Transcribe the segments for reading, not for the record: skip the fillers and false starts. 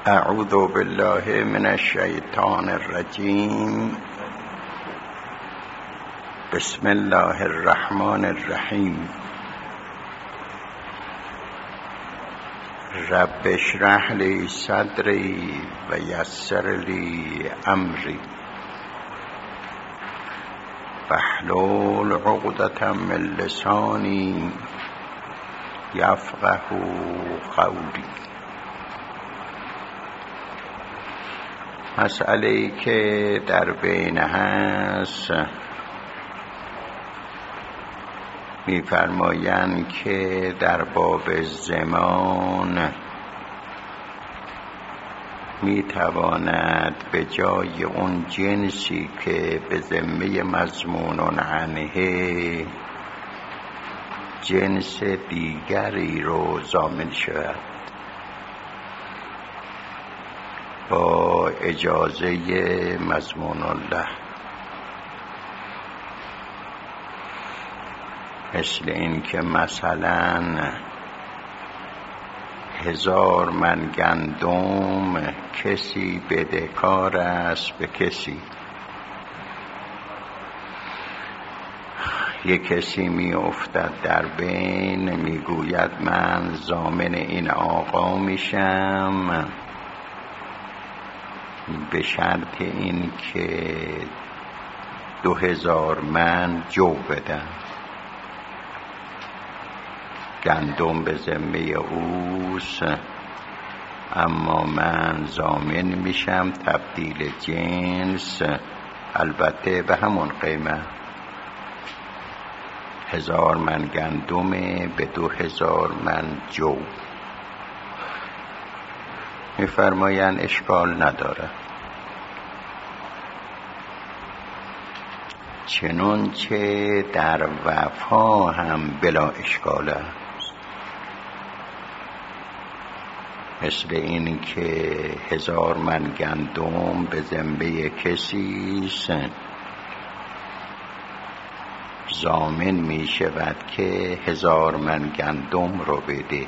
اعوذ بالله من الشیطان الرجیم. بسم الله الرحمن الرحیم. رب اشرح لی صدری و یسر لی امری واحلل عقدة من لسانی یفقه قولی. مسئله‌ای که در بین هست می‌فرمایند که در باب زمان می‌تواند به جای اون جنسی که به ذمه مضمون عنه جنس دیگری رو ضامن شود با اجازه مضمون الله، مثل این که مثلا 1000 من گندم کسی بدهکار است به کسی، یک کسی می افتد در بین، میگوید من ضامن این آقا میشم به شرط این که 2000 من جو بدن. گندم به ذمه اوست اما من ضامن میشم تبدیل جنس، البته به همون قیمت. 1000 من گندم به 2000 من جو. می‌فرمایند اشکال نداره، چنانچه در وفا هم بلا اشکال است، مثل این که 1000 من گندم به ذمه کسی است، ضامن می شود که 1000 من گندم رو بده،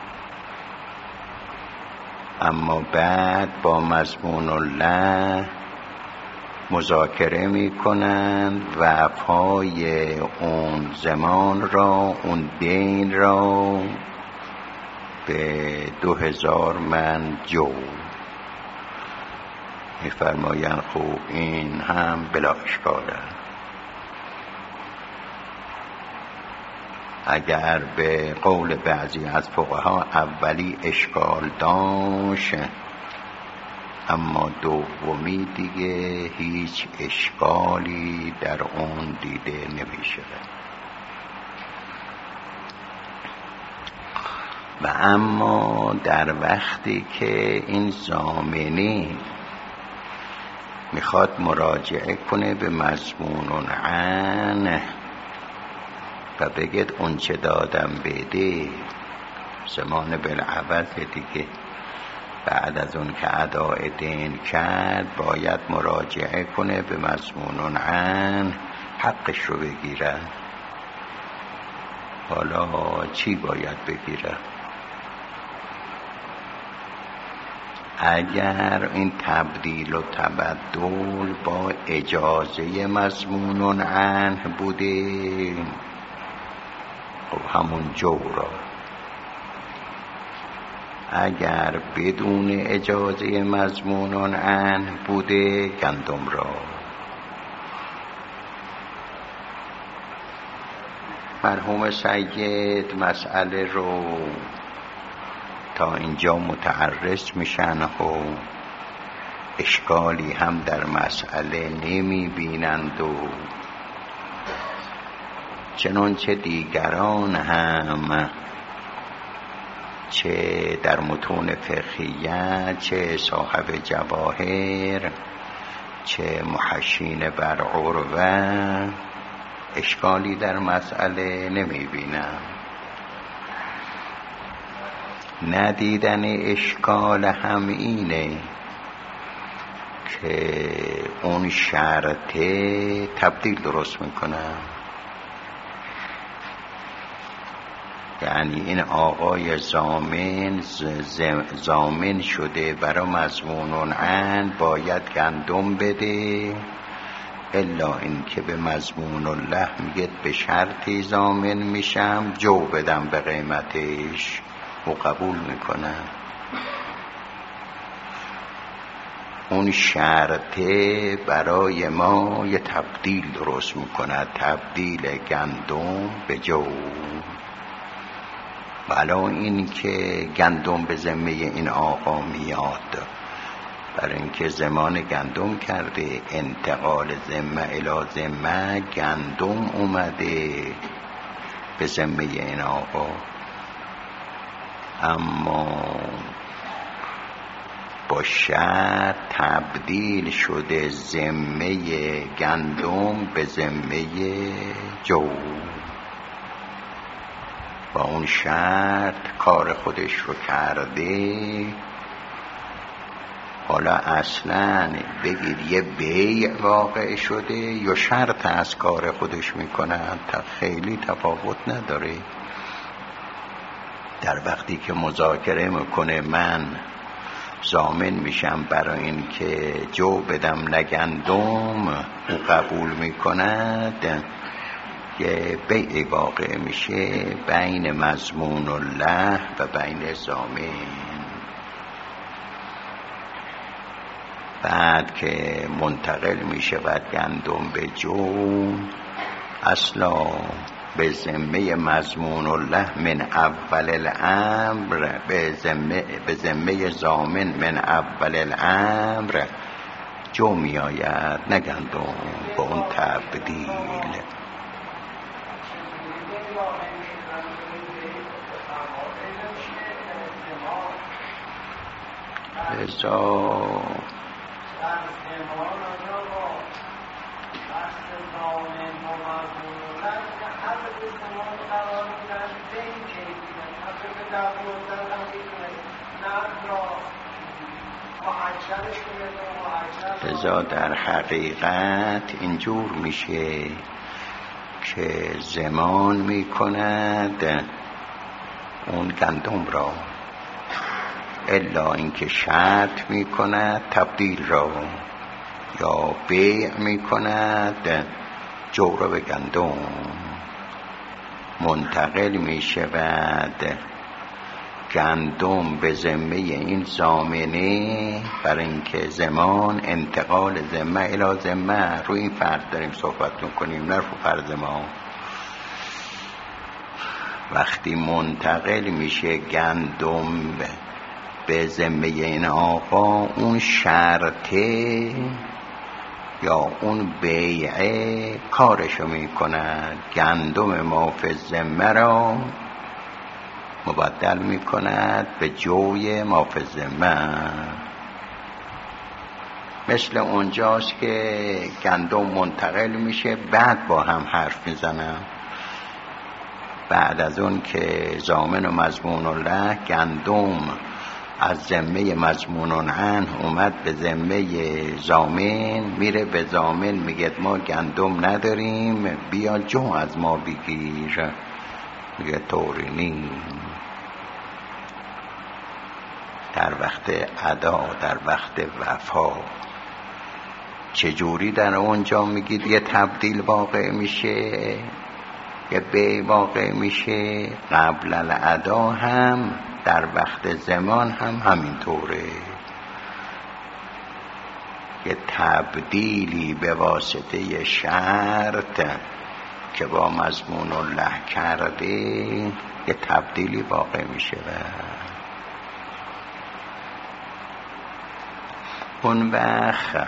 اما بعد با مضمون الله مذاکره می کنند وفای اون زمان را، اون دین را به 2000 من جو. می فرمایند خوب این هم بلا اشکال است. اگر به قول بعضی از فقها اولی اشکال داشت، اما دومی دیگه هیچ اشکالی در اون دیده نمی شود. و اما در وقتی که این ضامنی میخواد مراجعه کنه به مضمون عنه و بگید اون چه دادم بده، زمان بالعوض دیگه، بعد از اون که اداء دین کرد باید مراجعه کنه به مضمون عنه حقش رو بگیره. حالا چی باید بگیره؟ اگر این تبدیل و تبدل با اجازه مضمون عنه بوده، خب همون جو را. اگر بدون اجازه مضمون عنه بوده، گندم را. مرحوم سید مسئله رو تا اینجا متعرض میشن و اشکالی هم در مسئله نمی بینند و چنانچه دیگران هم چه در متون فقهیه، چه صاحب جواهر، چه محشین بر عروه اشکالی در مسئله نمی بینم. ندیدن اشکال هم اینه که اون شرط تبدیل درست میکنه. یعنی این آقای ضامن شده برای مضمون عن باید گندم بده، الا این که به مضمون الله میگه به شرطی ضامن میشم جو بدم به قیمتش و قبول میکنه. اون شرطه برای ما یه تبدیل درست میکنه، تبدیل گندم به جو. ولی این که گندم به ذمه این آقا میاد، برای اینکه زمان گندم کرده، انتقال ذمه الی ذمه، گندم اومده به ذمه این آقا. اما با شرط تبدیل شده ذمه گندم به ذمه جو، با اون شرط کار خودش رو کرده. حالا اصلا بگید یه بیع واقع شده یا شرط از کار خودش میکنه، خیلی تفاوت نداره. در وقتی که مذاکره میکنه من ضامن میشم برای این که جو بدم نگندم، او قبول میکند، یه بیع واقع میشه بین مضمون الله و بین ضامن. بعد که منتقل میشه بعد گندم به جو، اصلا به ذمه مضمون الله من اول الامر، به ذمه ضامن من اول الامر جو می آید، نه گندم. با اون تبدیل لذا در حقیقت اینجور میشه که زمان میکند اون گندم را، الا اینکه شرط میکند تبدیل را، یا بیع میکند جو را به گندم. منتقل میشود گندم به ذمه این ضامنه، برای اینکه زمان انتقال ذمه الی ذمه. روی این فرض داریم صحبت میکنیم، نه رو فرض ما. وقتی منتقل میشه گندم به ذمه این آقا، اون شرطه یا اون بیعه کارشو میکند، گندم ما فی الذمه را مبدل میکند به جوی ما فی الذمه. مثل اونجاست که گندم منتقل میشه بعد با هم حرف میزنن، بعد از اون که ضامن و مضمون الله گندم از ذمه مضمون عنه اومد به ذمه ضامن، میره به ضامن میگه ما گندم نداریم، بیا جو از ما بگیر. میگه طوری نیم. در وقت ادا، در وقت وفا چجوری در اونجا میگید یه تبدیل واقع میشه، یه بیع واقع میشه؟ قبل الادا هم در وقت زمان هم همینطوره. یه تبدیلی به واسطه شرط که با مضمون الله کرده، یه تبدیلی واقع میشه. اون وقت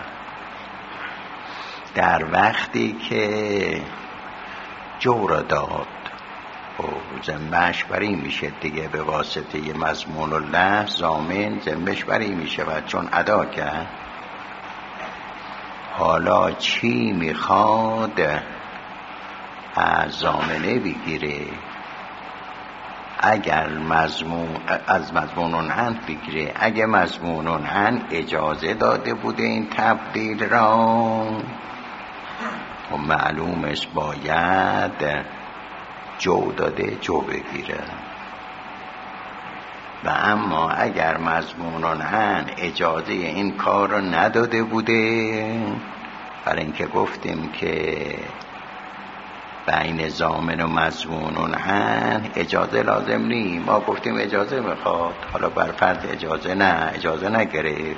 در وقتی که جو را داد و ذمهش بری میشه دیگه، به واسطه مضمون الله ضامن ذمهش بری میشه و چون ادا کرد. حالا چی میخواد از ضامنه بگیره؟ اگر از مضمون عنه بگیره، اگه مضمون عنه اجازه داده بوده این تبدیل را، و معلوم است باید جو داده جو بگیره. و اما اگر مضمونن اجازه این کار رو نداده بوده، برای اینکه گفتیم که بین ضامن و مضمونن اجازه لازم نی، ما گفتیم اجازه میخواد، حالا بر فرض اجازه نگرفت.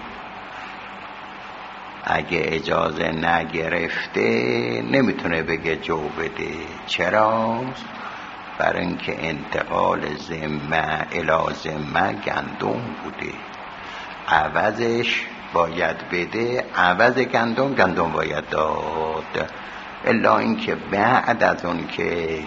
اگه اجازه نگرفته نمیتونه بگه جو بده. چرا؟ برای اینکه انتقال ذمه الی ذمه گندم بوده، عوضش باید بده، عوض گندم باید داد. الا اینکه بعد از اون که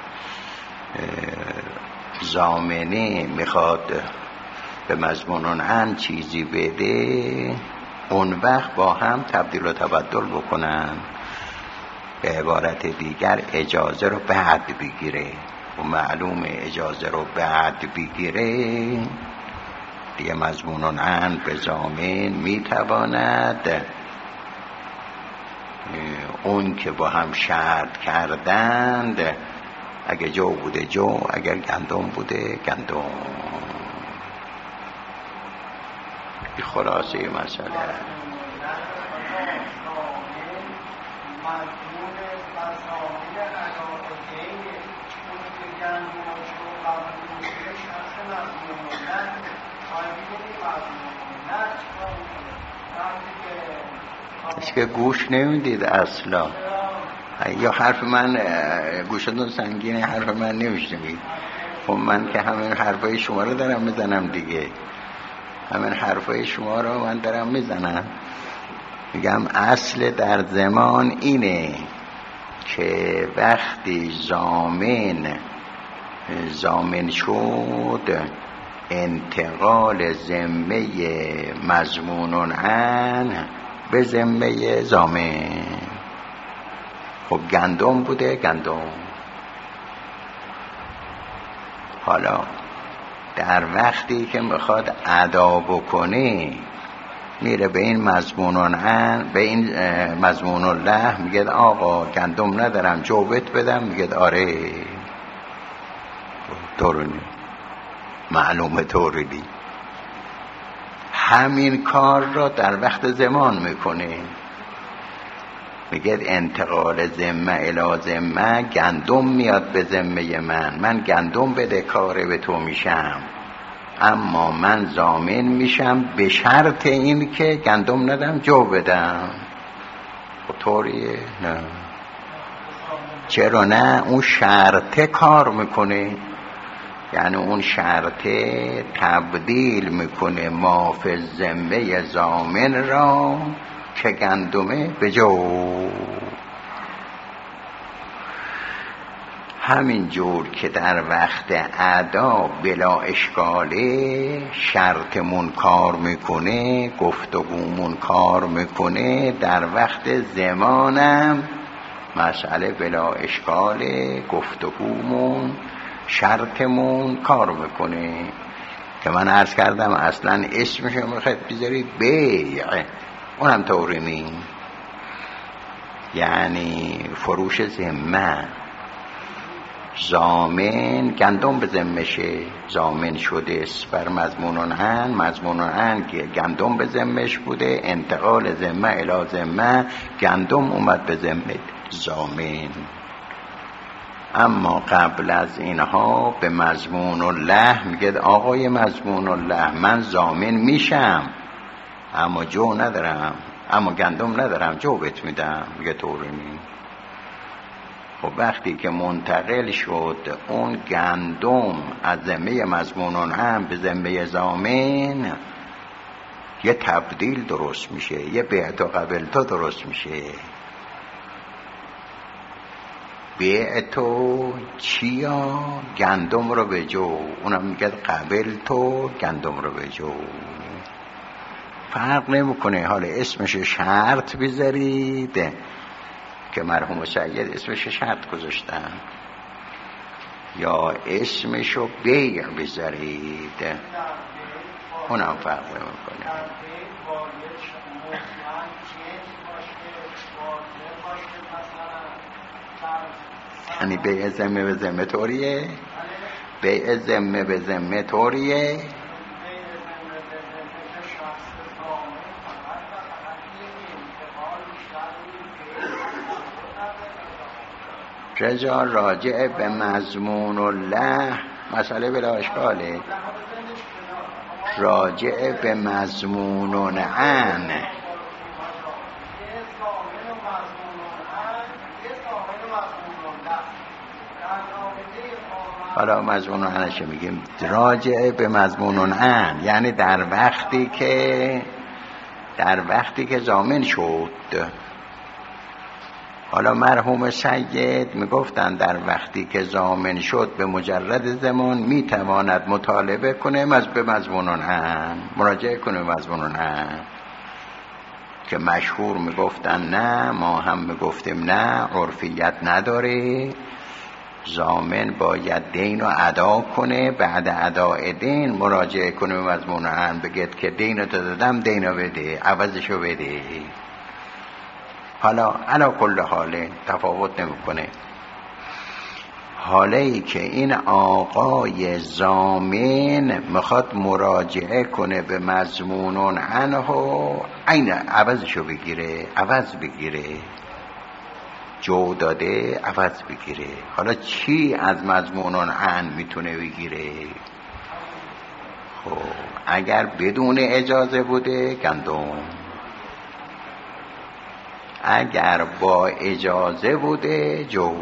ضامنه میخواد به مضمونن چیزی بده، اون وقت با هم تبدیل و تبدل بکنن. به عبارت دیگر اجازه رو بعد بگیره و معلوم اجازه رو بعد بگیره دیگه مضمونن به ضامن میتواند اون که با هم شرط کردند، اگه جو بوده جو، اگر گندم بوده گندم. این خلاصه مسئله. هیچ که گوش نمیدید اصلا، یا حرف من گوشتون سنگینه، حرف من نمیشنوید. خب من که همین حرفای شما رو دارم میزنم دیگه، همین حرفای شما رو من دارم میزنم. میگم اصل در زمان اینه که وقتی ضامن شد، انتقال ذمه مضمون عن به ذمه ضامن. خب گندم بوده گندم. حالا در وقتی که میخواد ادا بکنه، میره به این مضمونن عن، به این مضمون الله، میگه آقا گندم ندارم جوبت بدم، میگه آره طورونی، معلومه طوری. همین کار را در وقت زمان میکنه، میگه انتقال ذمه الی ذمه، گندم میاد به ذمه من گندم بده کاره به تو میشم، اما من ضامن میشم به شرط این که گندم ندم جو بدم. خب طوریه؟ نه. چرا نه؟ اون شرطه کار میکنه، یعنی اون شرطه تبدیل میکنه ما فی ذمه ضامن را که گندمه به جو. همین جور که در وقت ادا بلا اشکاله شرطمون کار میکنه، گفتگومون کار میکنه، در وقت زمانم مسئله بلا اشکاله، گفتگومون شرطمون کار میکنه. که من عرض کردم اصلا اسمش رو میخواید بذارید بیع، اونم طوری نی، یعنی فروش ذمه. ضامن گندم به ذمشه، ضامن شده بر مضمونن عن گندم به ذمش بوده، انتقال ذمه الی ذمه، گندم اومد به ذمه ضامن. اما قبل از اینها به مضمون الله میگه آقای مضمون الله من ضامن میشم اما جو ندارم، اما گندم ندارم جو بهت میدم، میگه طورمی. خب وقتی که منتقل شد اون گندم از ذمه مضمونن هم به ذمه ضامن، یه تبدیل درست میشه، یه بیعت و قبلتا درست میشه. بیعتو چیا؟ گندم رو به جو، اونم میگه قبلتو گندم رو به جو. فرق نمیکنه حالا اسمش شرط بذارید که مرحوم سید اسمش شرط گذاشتن، یا اسمشو بیع بذارید، اونم فرق نمیکنه. یعنی بیع ذمه به ذمه طوریه، بیع ذمه به ذمه طوریه رجا راجع به مضمون الله، مسئله بلا اشکاله، راجع به مضمون عن. حالا مضمون عنش میگیم راجع به مضمون عن، یعنی در وقتی که ضامن شد. حالا مرحوم سید میگفتن در وقتی که ضامن شد به مجرد زمان میتواند مطالبه کنه به مضمون عن، مراجعه کنه به مضمون عن، که مشهور میگفتن نه، ما هم میگفتیم نه، عرفیت نداره، ضامن باید دین رو ادا کنه، بعد اداء دین مراجعه کنه به مضمون عن، بگید که دین رو دادم، دین رو بده، عوضش رو بده. حالا علا کل حاله تفاوت نمیکنه. حاله ای که این آقای ضامن میخواد مراجعه کنه به مضمون عنه، عین عوضشو بگیره، عوض بگیره، جو داده عوض بگیره. حالا چی از مضمون عن میتونه بگیره؟ خب اگر بدون اجازه بوده گندم، اگر با اجازه بوده جو.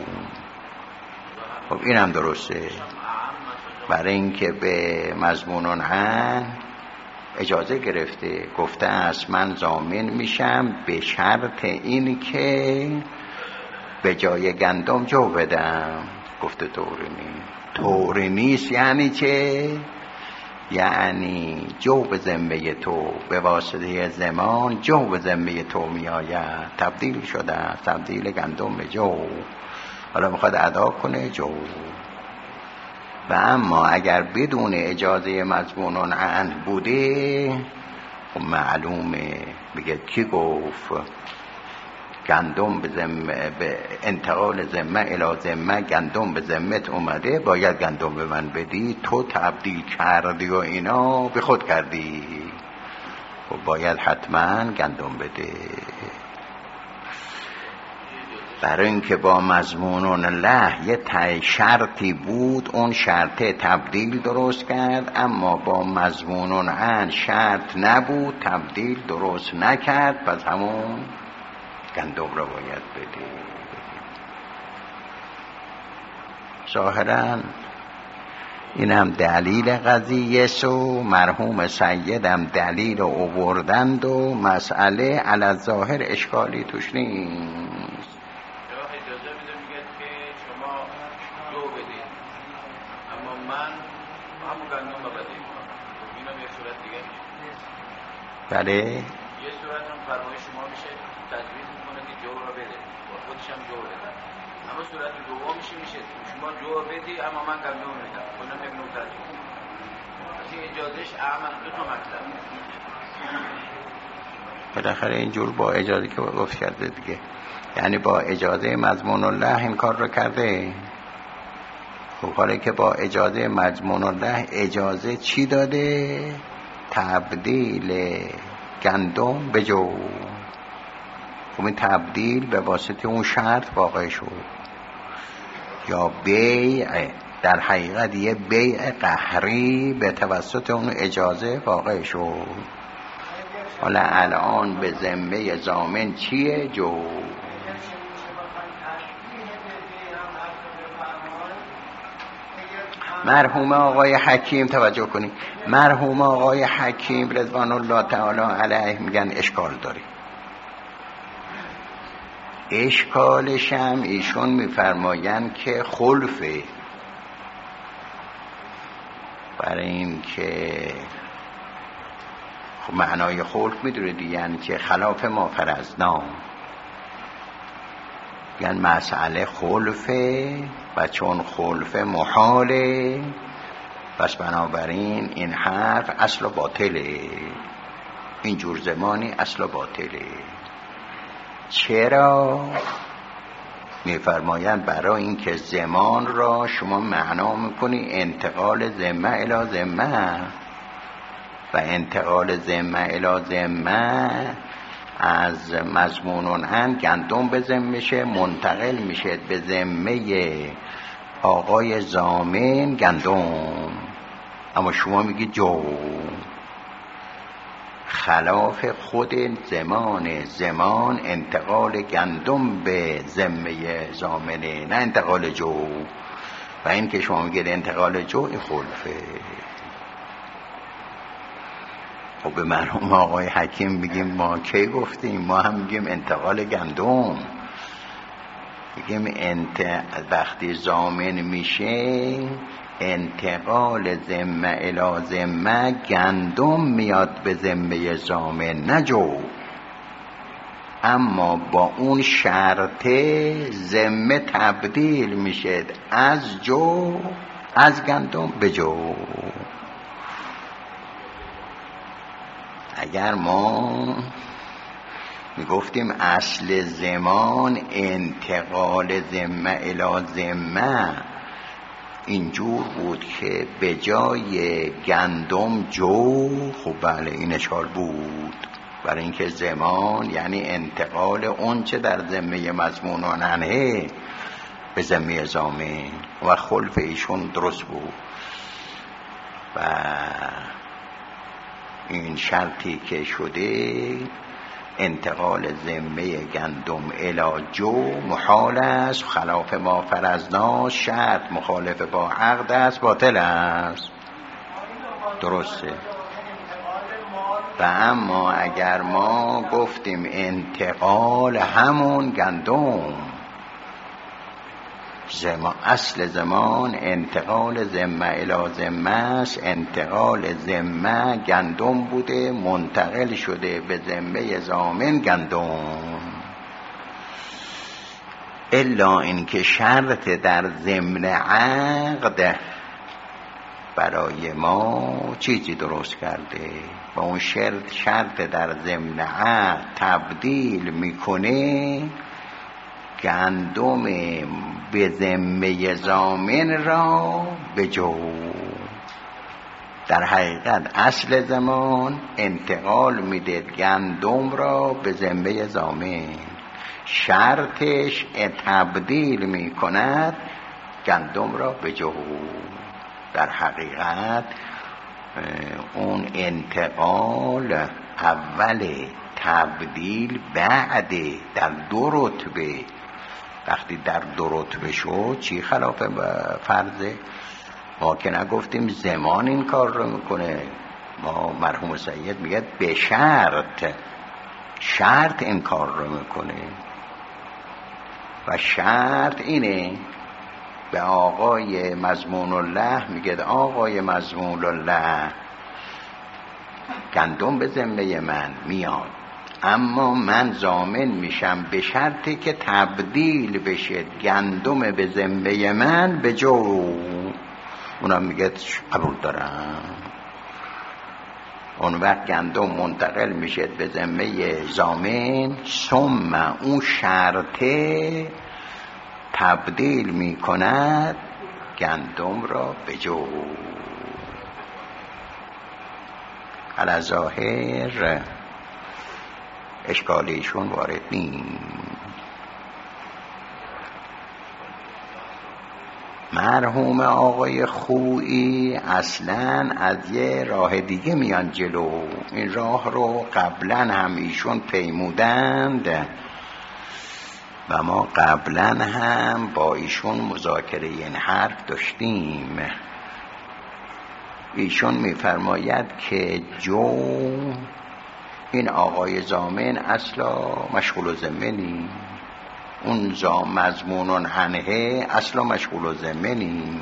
خب این هم درسته، برای اینکه به مضمون عن اجازه گرفته، گفته است من ضامن میشم به شرط این که به جای گندم جو بدم. گفته طوری نیست. یعنی چه؟ یعنی جو به ذمه تو به واسطه زمان جو به ذمه تو می آید، تبدیل شده، تبدیل گندم به جو، حالا میخواد ادا کنه جو. و اما اگر بدون اجازه مضمون عن بوده، خب معلومه، بگه کی گفت گندم به ذمه، به انتقال ذمه الی ذمه گندم به ذمت اومده، باید گندم به من بدی، تو تبدیل کردی و اینا به خود کردی، و باید حتما گندم بده. برای اینکه با مضمون الله یه شرطی بود، اون شرط تبدیل درست کرد، اما با مضمون عن شرط نبود، تبدیل درست نکرد، پس همون گندم را باید بده. ظاهراً این هم دلیل قضیه سو، مرحوم سیدم دلیل رو آوردند و مسئله علی الظاهر اشکالی توش نیست. اجازه میده میگه که شما جو بدید، اما من همون گندم رو بدید. این هم یه صورت دیگه میشه. بله یه صورت هم فرمای شما میشه تجویز میکنه که جو رو بده و خودش هم جو بده، اما صورت دوم میشه شما جو بدی اما من گندم میدم. اونم یک نوع تجویز. پس این اجازهش اعمال دو تا مطلب. بالاخره اینجور با اجازه که گفت کرده دیگه، یعنی با اجازه مضمون الله این کار رو کرده. خب حالا که با اجازه مضمون الله اجازه چی داده؟ تبدیل گندم به جو. خب این تبدیل به واسطه اون شرط واقع شد، یا بیع، در حقیقت یه بیع قهری به توسط اون اجازه واقع شد. حالا الان به ذمه ضامن چیه؟ جو. مرحوم آقای حکیم، توجه کنید، مرحوم آقای حکیم رضوان الله تعالی علیه میگن اشکال داره. اشکالش هم ایشون میفرماین که خلفه، برای این که خب معنای خلف میدونه دیگه، یعنی که خلاف ما فرضنا، یعنی مسئله خلفه و چون خلفه محاله، پس بنابراین این حرف اصل و باطله، اینجور زمانی اصل و باطله. چرا؟ میفرمایند برای اینکه زمان را شما معنا میکنی انتقال ذمه الی ذمه و انتقال ذمه الی ذمه از مضمون عن گندم به ذمه شه منتقل میشه به ذمه آقای ضامن گندم، اما شما میگی جو، خلاف خود زمان انتقال گندم به ذمه ضامنه نه انتقال جو، و این که شما میگید انتقال جو این خلفه. خب به مرحوم آقای حکیم میگیم ما کی گفتیم؟ ما هم میگیم انتقال گندم، میگیم وقتی ضامن میشه انتقال ذمه الی ذمه گندم میاد به ذمه ضامن نه جو، اما با اون شرط ذمه تبدیل میشه از جو، از گندم به جو. اگر ما میگفتیم اصل زمان انتقال ذمه الی ذمه اینجور بود که به جای گندم جو، خب بله این اشکال بود، برای اینکه زمان یعنی انتقال اون چه در ذمه مضمون عنه به ذمه ضامن و خلف ایشون درست بود. و این شرطی که شده انتقال ذمه گندم الی جو محال است، خلاف ما فرضنا، شرط مخالف با عقد است، باطل است. درسته. و اما اگر ما گفتیم انتقال همون گندم، اصل زمان انتقال ذمه الی ذمه است، انتقال ذمه گندم بوده منتقل شده به ذمه ضامن گندم، الا اینکه شرط در ضمن عقد برای ما چیزی درست کرده و اون شرط در ضمن عقد تبدیل میکنه گندم به ذمه ضامن را به جو. در حقیقت اصل زمان انتقال میده گندم را به ذمه ضامن، شرطش تبدیل میکند گندم را به جو. در حقیقت اون انتقال اول، تبدیل بعد، در دو رتبه. وقتی در دو رتبه شد چی خلاف فرضه؟ ما که نگفتیم زمان این کار رو میکنه، ما مرحوم سید میگه به شرط این کار رو میکنه و شرط اینه به آقای مضمون الله میگه آقای مضمون الله گندم به ذمه من میاد، اما من ضامن میشم به شرطی که تبدیل بشه گندم به ذمه من به جو. اونم میگه قبول دارم. اون وقت گندم منتقل میشه به ذمه ضامن، ثم اون شرطه تبدیل میکند گندم را به جو. علی ظاهر اشکالیشون وارد نیست. مرحوم آقای خویی اصلا از یه راه دیگه میان جلو. این راه رو قبلا هم ایشون پیمودند و ما قبلا هم با ایشون مذاکره این حرف داشتیم. ایشون میفرماید که جو، این آقای ضامن اصلا مشغول ذمه نی، اون مضمون عنه اصلا مشغول ذمه نی،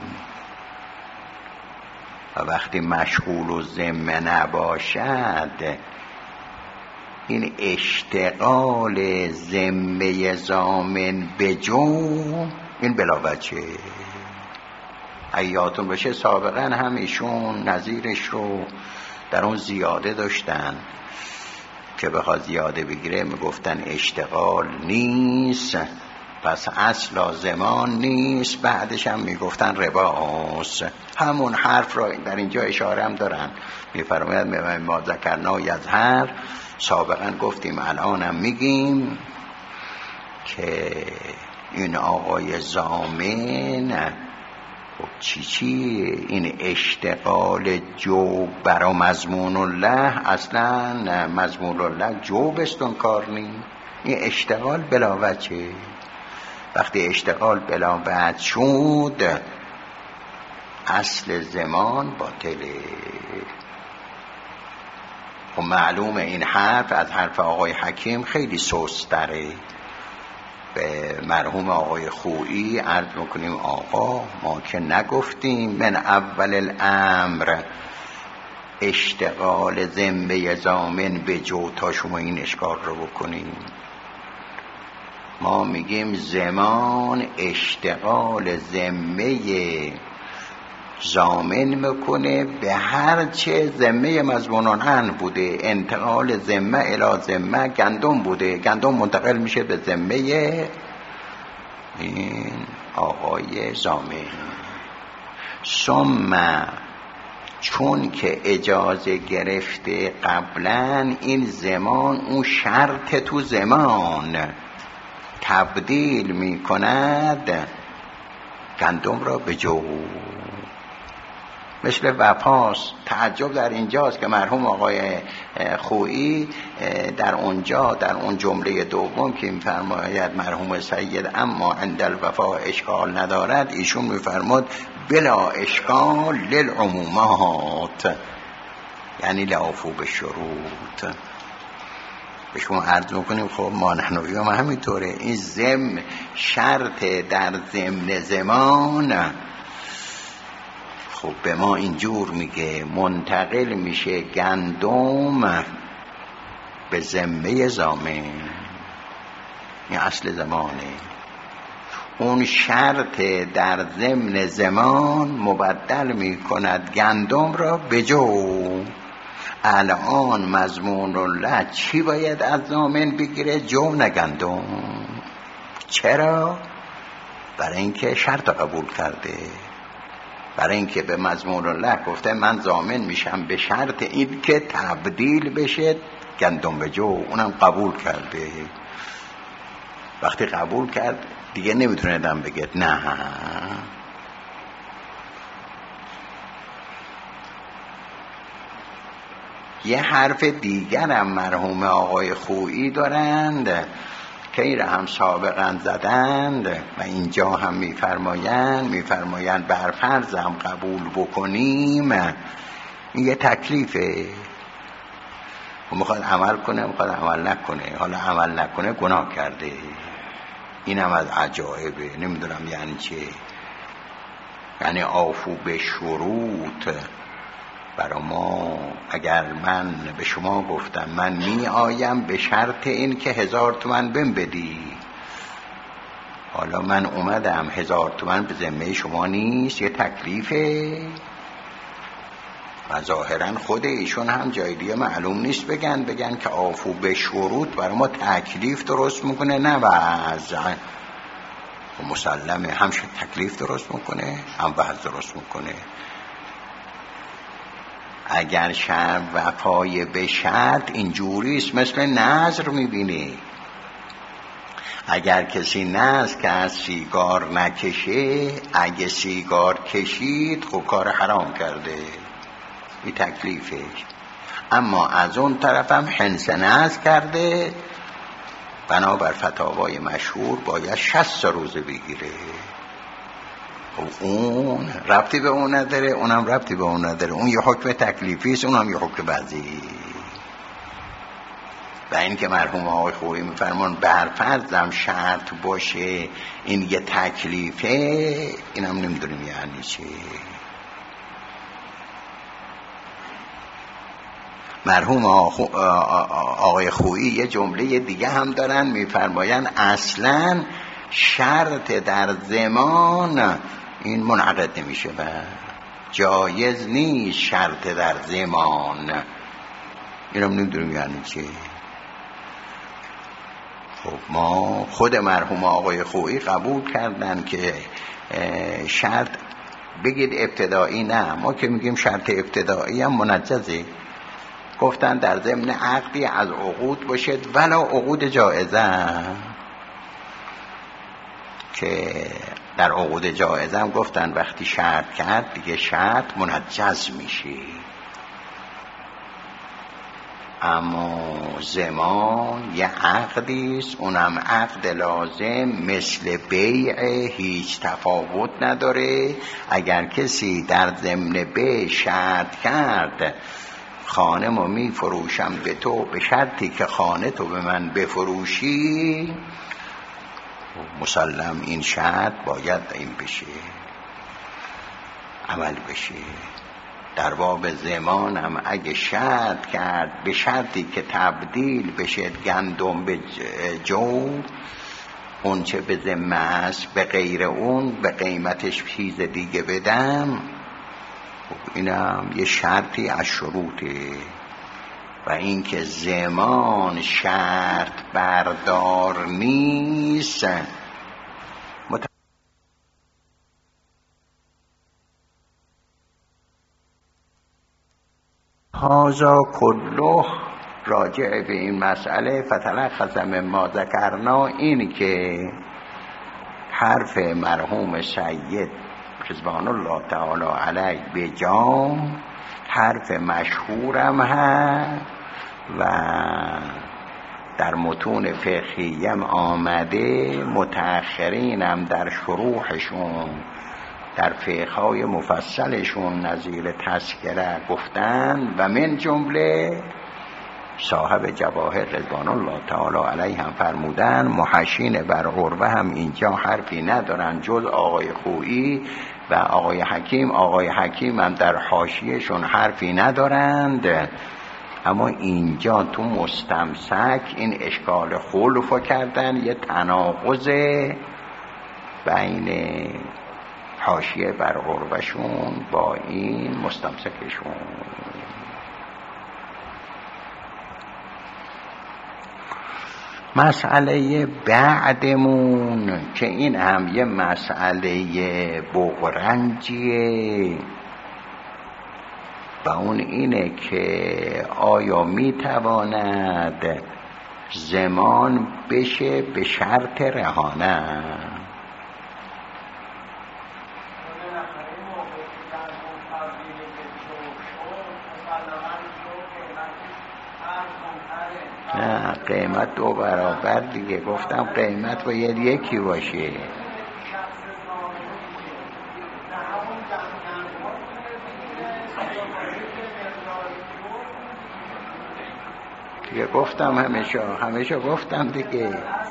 و وقتی مشغول ذمه نباشد این اشتغال ذمه ضامن به جو این بلاوجه. یادتون باشه سابقا هم ایشون نظیرش رو در اون زیاده داشتن که بخواد زیاده بگیره میگفتن اشتغال نیست پس اصل زمان نیست. بعدش هم میگفتن رباست. همون حرف را در اینجا اشاره هم دارن، میفرماید ما ذکرنا یظهر. سابقا گفتیم الانم میگیم که این آقای ضامن چی این اشتغال جو برا مضمون الله، اصلا مضمون الله جو بستون کار نی. این اشتغال بلاوچه. وقتی اشتغال بلاوچ شد اصل زمان باطله. و معلومه این حرف از حرف آقای حکیم خیلی سست‌تره. به مرحوم آقای خویی عرض میکنیم آقا ما که نگفتیم من اول الامر اشتغال ذمه ضامن به جو تا شما این اشکال رو بکنیم. ما میگیم زمان اشتغال ذمه ضامن میکنه به هر چه ذمه مضمونان عن بوده. انتقال ذمه الی ذمه گندم بوده، گندم منتقل میشه به ذمه این آقای ضامن. ثم چون که اجازه گرفته قبلا این زمان اون شرط تو زمان تبدیل میکند گندم را به جو. مثل وفاس. تعجب در اینجاست که مرحوم آقای خویی در اونجا در اون جمله دوم که می‌فرماید مرحوم سید اما عند الوفا اشکال ندارد، ایشون می‌فرماد بلا اشکال للعمومات، یعنی لعفو به شروط. به شما عرض میکنیم خب ما نحنوی هم همینطوره. این ضمن شرط در ضمن زمان خب به ما اینجور میگه منتقل میشه گندم به ذمه ضامن. این اصل زمانه. اون شرط در ضمن زمان مبدل میکند گندم را به جو. الان مضمون الله چی باید از ضامن بگیره؟ جو نه گندم. چرا؟ برای اینکه شرط قبول کرده، برای اینکه به مضمون الله گفته من ضامن میشم به شرط این که تبدیل بشه گندم به جو. اونم قبول کرده. وقتی قبول کرد دیگه نمیتونه دم بگه نه. یه حرف دیگر هم مرحوم آقای خویی دارند که این را هم سابقا زدند و اینجا هم میفرمایند برفرض هم قبول بکنیم این یه تکلیفه. و میخواد عمل کنه میخواد عمل نکنه. حالا عمل نکنه گناه کرده. این هم از عجایبه. نمیدونم یعنی چه. یعنی عفو به شروط برای ما. اگر من به شما گفتم من می آیم به شرط این که 1000 تومان بهم بدی، حالا من اومدم 1000 تومان به ذمه شما نیست، یه تکلیفه. و ظاهرا خود ایشون هم جای دیگه معلوم نیست بگن که عفو به شروط برای ما تکلیف درست میکنه نه وضع. و مسلمه هم تکلیف درست میکنه هم وضع درست میکنه. اگر شرط وفای به شرط اینجوریست مثل نذر میبینی. اگر کسی نذر که از سیگار نکشه، اگه سیگار کشید خب کار حرام کرده. این تکلیفه. اما از اون طرف هم حنث نذر کرده، بنابر فتاوای مشهور باید 60 روزه بگیره. اون ربطی به اون نداره، اونم ربطی به اون نداره. اون یه حکم تکلیفیست، اونم یه حکم بعضی. و این که مرحوم آقای خویی میفرمان برفرضم شرط باشه این یه تکلیفه، اینم نمیدونیم یعنی چه. مرحوم آقای خویی یه جمله دیگه هم دارن میفرماین اصلا شرط در زمان این منعقد نمیشه و جایز نیست شرط در زمان. اینم نمیدونم یعنی چه. خب ما خود مرحوم آقای خویی قبول کردن که شرط بگید ابتدایی، نه ما که میگیم شرط ابتدایی هم منجزه. گفتن در ضمن عقدی از عقود باشد ولا عقود جائزه، که در عقود جائزه هم گفتن وقتی شرط کرد دیگه شرط منجز میشه. اما زمان یه عقدیست، اونم عقد لازم مثل بیع، هیچ تفاوت نداره. اگر کسی در ضمن بیع شرط کرد خانه ما می فروشم به تو به شرطی که خانه تو به من بفروشی، مسلم این شرط باید این بشه، عمل بشه. در باب زمان هم اگه شرط کرد به شرطی که تبدیل بشه گندم به جو، اون چه به ذمه است به غیر اون به قیمتش چیز دیگه بدم، اینم یه شرطی از شروطه. و این که زمان شرط بردار نیست، هذا کله راجع به این مسئله. فتلخص مما ذکرنا این که حرف مرحوم سید رضوان الله تعالی علیه به جام حرف مشهورم هست و در متون فقهیم آمده، متأخرینم در شروحشون در فقه‌های مفصلشون نظیر تذکره گفتن و من جمله صاحب جواهر رضوان الله تعالی علیه هم فرمودن محشین بر عروه هم اینجا حرفی ندارن جز آقای خویی و آقای حکیم. آقای حکیم هم در حاشیه‌شون حرفی ندارند، اما اینجا تو مستمسک این اشکال خلفو کردن، یه تناقض بین حاشیه بر عروهشون با این مستمسکشون. مسئله بعدمون که این هم یه مسئله بغرنجیه و اون اینه که آیا میتواند زمان بشه به شرط رهانه؟ نه قیمت دو برابر دیگه، گفتم قیمت باید یکی باشه. دیگه گفتم همیشه گفتم دیگه.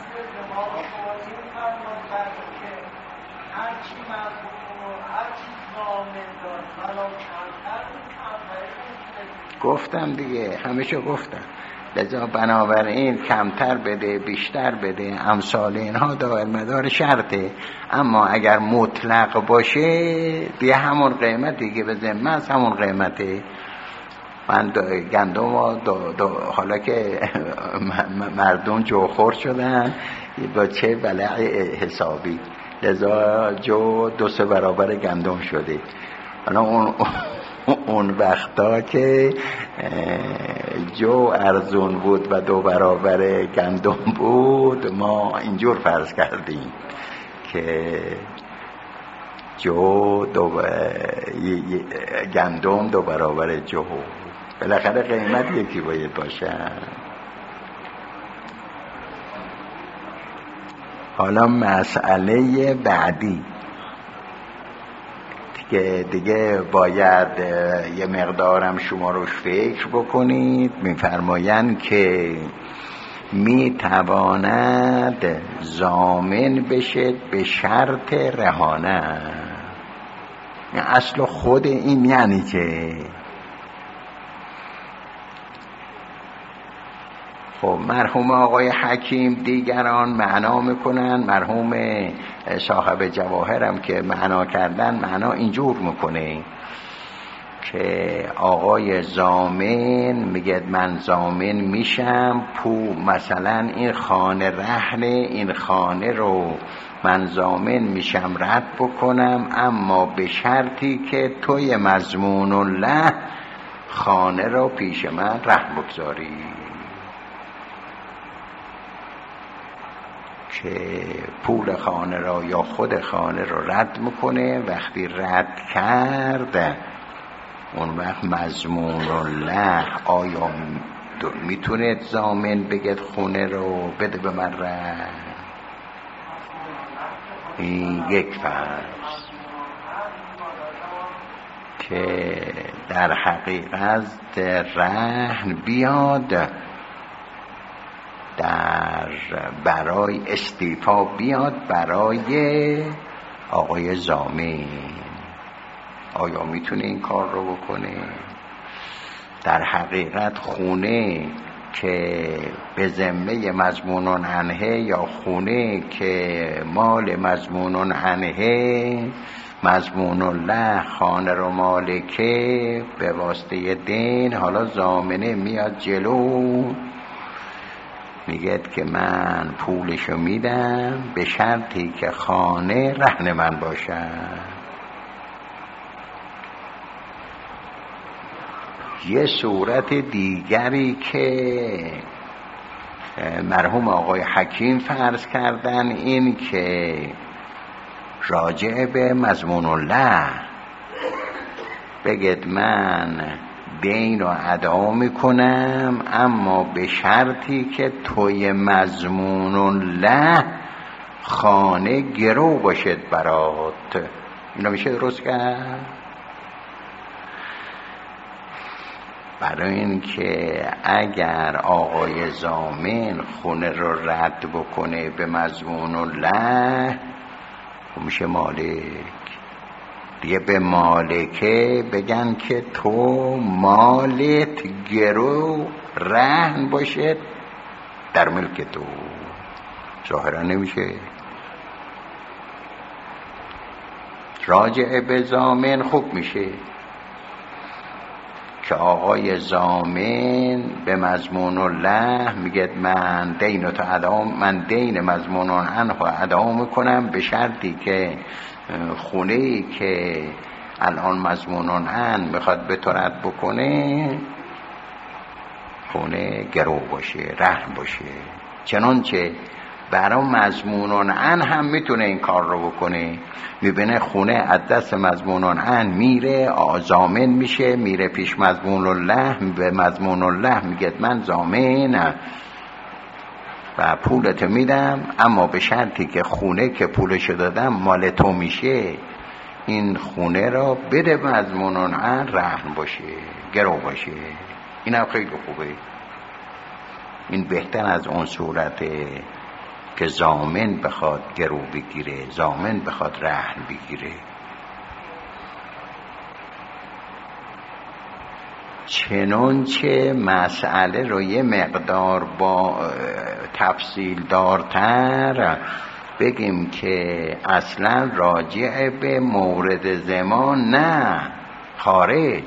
گفتم دیگه همیشه گفتم. لذا بنابراین کمتر بده بیشتر بده امثال اینها دائر مدار شرطه. اما اگر مطلق باشه دیگه همون قیمت دیگه به ذمه است، همون قیمته. من گندم حالا که مردم جوخور شدن با چه بلع حسابی، لذا جو 2-3 برابر گندم شده. حالا اون وقتا که جو ارزون بود و 2 برابر گندم بود، ما اینجور فرض کردیم که جو گندم 2 برابر جو، بالاخره قیمت یکی باید باشه. حالا مسئله بعدی که دیگه باید یه مقدارم شما روش فکر بکنید. میفرمایند که میتواند ضامن بشه به شرط رهانه. اصل خود این یعنی که خب مرحوم آقای حکیم دیگران معنا میکنن، مرحوم صاحب جواهرم که معنا کردن معنا اینجور میکنه که آقای ضامن میگه من ضامن میشم مثلا این خانه رهن این خانه رو من ضامن میشم رد بکنم، اما به شرطی که توی مضمون الله خانه رو پیش من رهن بگذاری. که پول خانه را یا خود خانه رو رد میکنه. وقتی رد کرد اون وقت مضمون الله آیا میتونه ضامن بگه خونه رو بده به من رد؟ این یک فرض که در حقیقت رهن بیاد برای استیفا بیاد برای آقای ضامن. آیا میتونه این کار رو بکنه؟ در حقیقت خونه که به ذمه مضمون عنه یا خونه که مال مضمون عنه، مضمون الله خانه رو مالکه به واسطه دین، حالا ضامنه میاد جلو میگه که من پولشو میدم به شرطی که خانه رهن من باشد. یه صورت دیگری که مرحوم آقای حکیم فرض کردن این که راجع به مضمون الله بگید من دین رو ادا میکنم، اما به شرطی که توی مضمون الله خانه گرو باشد برات. اینا میشه درست کرد؟ برای این که اگر آقای ضامن خونه رو رد بکنه به مضمون الله میشه مالک دیگه. به مالکه بگن که تو مالت گرو رهن باشه در ملک تو، ظاهرا نمیشه. راجع به ضامن خوب میشه که آقای ضامن به مضمون الله میگه من دین مضمون عنه ادا میکنم به شرطی که خونه‌ای که الان مضمون عنه میخواد به تو رد بکنه خونه گرو باشه، رهن باشه. چنانچه برای مضمون عنه هم میتونه این کار رو بکنه. میبینه خونه از دست مضمون عنه میره، ضامن میشه، میره پیش مضمون الله، به مضمون الله میگه من ضامنم و پولت میدم، اما به شرطی که خونه که پولشو دادم مال تو میشه، این خونه را بده مضمون عنه رهن باشه، گرو باشه. این هم خیلی خوبه. این بهتر از اون صورته که ضامن بخواد گرو بگیره، ضامن بخواد رهن بگیره. چنانچه مسئله رو یه مقدار با تفصیل دارتر بگیم که اصلا راجع به مورد زمان نه، خارج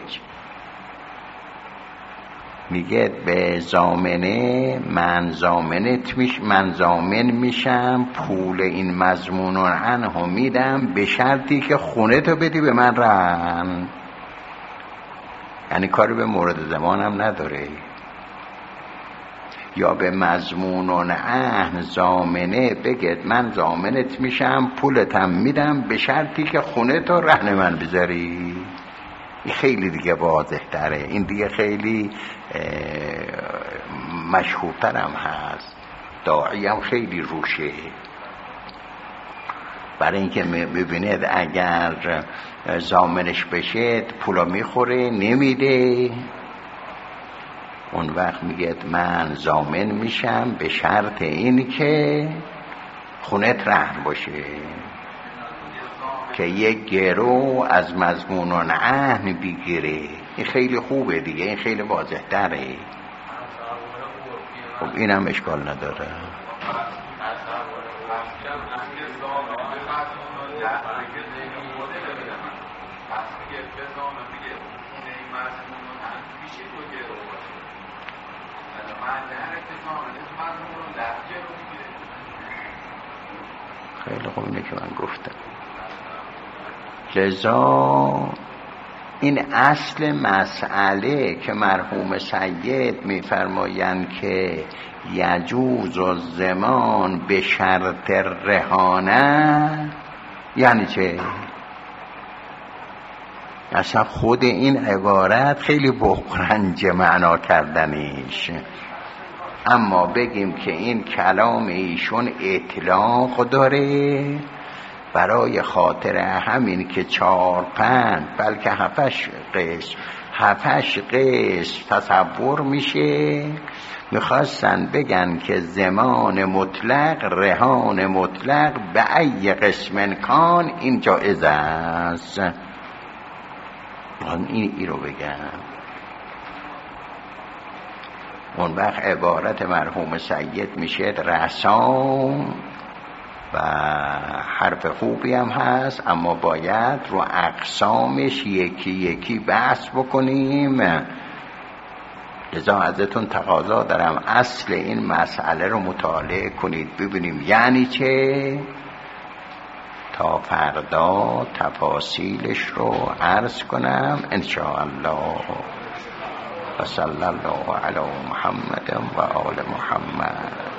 میگه به ضامنه من ضامن میشم، پول این مضمون عنه میدم به شرطی که خونه تو بدی به من رهن. یعنی کاری به مورد زمان هم نداره. یا به مضمون عنه ضامنه بگید من ضامنت میشم، پولتم میدم به شرطی که خونه تو رهن من بذاری. این خیلی دیگه واضح تره، این دیگه خیلی مشهورتر هم هست، داعی هم خیلی روشه. برای اینکه ببینید اگر ضامنش بشه پولا میخوره نمیده، اون وقت میگه من ضامن میشم به شرط این که خونت رهن باشه، که یک گرو از مضمون عنه بگیره. این خیلی خوبه دیگه، این خیلی واضح تره. خب این هم اشکال نداره. مضمون هم میشه دو گروه باشه. معنی هر اتفاق مضمون لحجه رو میگیره. خیلی خوب اینه که من گفتم. لذا این اصل مسئله که مرحوم سید میفرمایند که یجوز الزمان به شرط رهانه، یعنی چه؟ اصلا خود این عبارت خیلی بغرنج معنا کردنش. اما بگیم که این کلام ایشون اطلاق داره برای خاطر همین که 4-5 بلکه 7 قسم تصور میشه، میخواستن بگن که زمان مطلق رهان مطلق به ای قسم کان این جایز است. این رو بگم. اون وقت عبارت مرحوم سید میشه رسام و حرف خوبی هم هست، اما باید رو اقسامش یکی یکی بحث بکنیم. لذا ازتون تقاضا دارم اصل این مسئله رو مطالعه کنید ببینیم یعنی چه، تا فردا تفاصیلش رو عرض کنم انشاءالله. و صلی الله علی محمد و آل محمد.